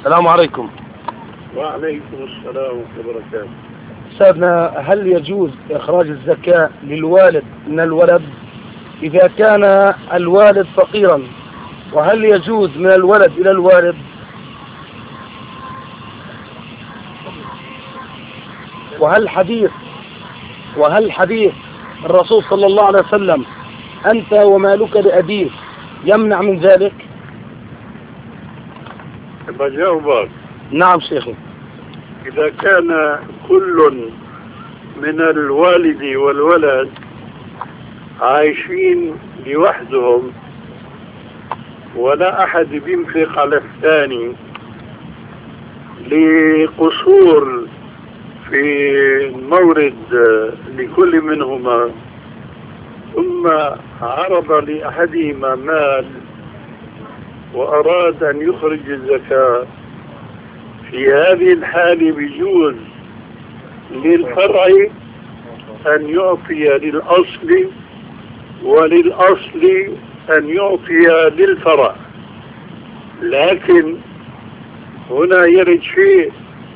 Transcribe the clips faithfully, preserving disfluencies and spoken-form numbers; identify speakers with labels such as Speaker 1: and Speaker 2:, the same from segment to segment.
Speaker 1: السلام عليكم.
Speaker 2: وعليكم السلام ورحمة الله وبركاته.
Speaker 1: سيدنا، هل يجوز إخراج الزكاة للوالد من الولد إذا كان الوالد فقيرا؟ وهل يجوز من الولد إلى الوالد؟ وهل حديث وهل حديث الرسول صلى الله عليه وسلم أنت ومالك لأبيك يمنع من ذلك؟
Speaker 2: بجاوبك.
Speaker 1: نعم شيخي.
Speaker 2: إذا كان كل من الوالد والولد عايشين لوحدهم ولا أحد بينفق على الثاني لقصور في المورد لكل منهما، ثم عرض لأحدهما مال وأراد أن يخرج الزكاة، في هذه الحالة بيجوز للفرع أن يعطي للأصل وللأصل أن يعطي للفرع. لكن هنا يرد شيء،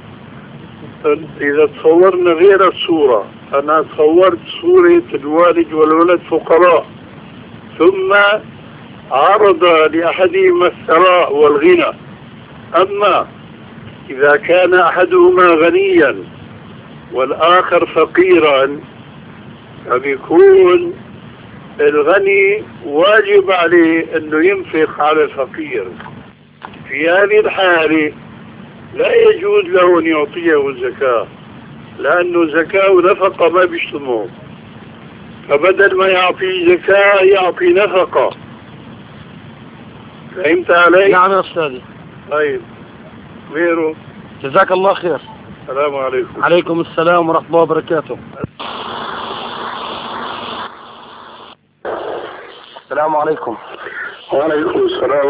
Speaker 2: إذا تصورنا غير الصورة، أنا تصورت صورة الوالد والولد فقراء ثم عرض لأحدهما الثراء والغنى. أما إذا كان أحدهما غنيا والآخر فقيرا فبيكون الغني واجب عليه أنه ينفق على الفقير. في هذه الحالة لا يجوز له أن يعطيه الزكاة، لأنه زكاة ونفقة ما بيشتموا، فبدل ما يعطي زكاة يعطي نفقة. فهمت علي؟
Speaker 1: نعم يا أستاذي.
Speaker 2: طيب غيره.
Speaker 1: جزاك الله خير.
Speaker 2: السلام عليكم.
Speaker 1: عليكم السلام ورحمة الله وبركاته. السلام عليكم.
Speaker 2: وعليكم السلام.